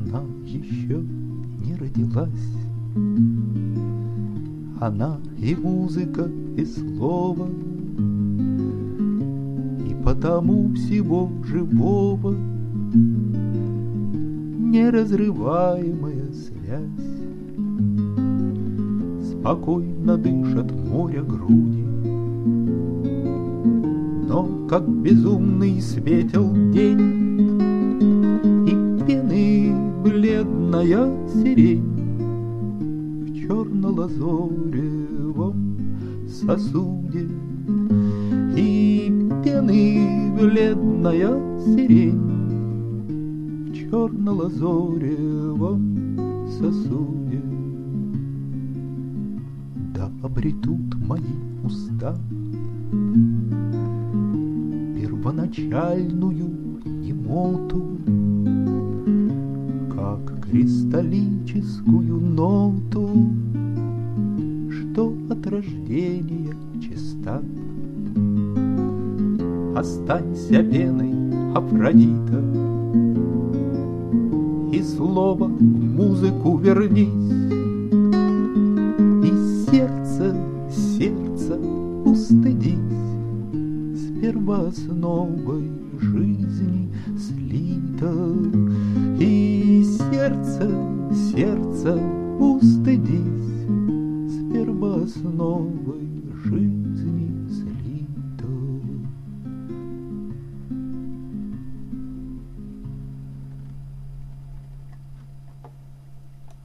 Она еще не родилась. Она и музыка, и слово, и потому всего живого неразрываемая связь. Спокойно дышат моря груди, но как безумный светел день, и пены бледная сирень в черно-лазоревом сосуде, и пены бледная сирень в черно-лазоревом сосуде. Да обретут мои уста первоначальную немоту, как кристаллическую ноту, что от рождения чиста. Останься пеной, Афродита, и слово в музыку вернись, и сердце устыдись, с первоосновой жизни слито, и сердце устыдись, с первоосновой жизни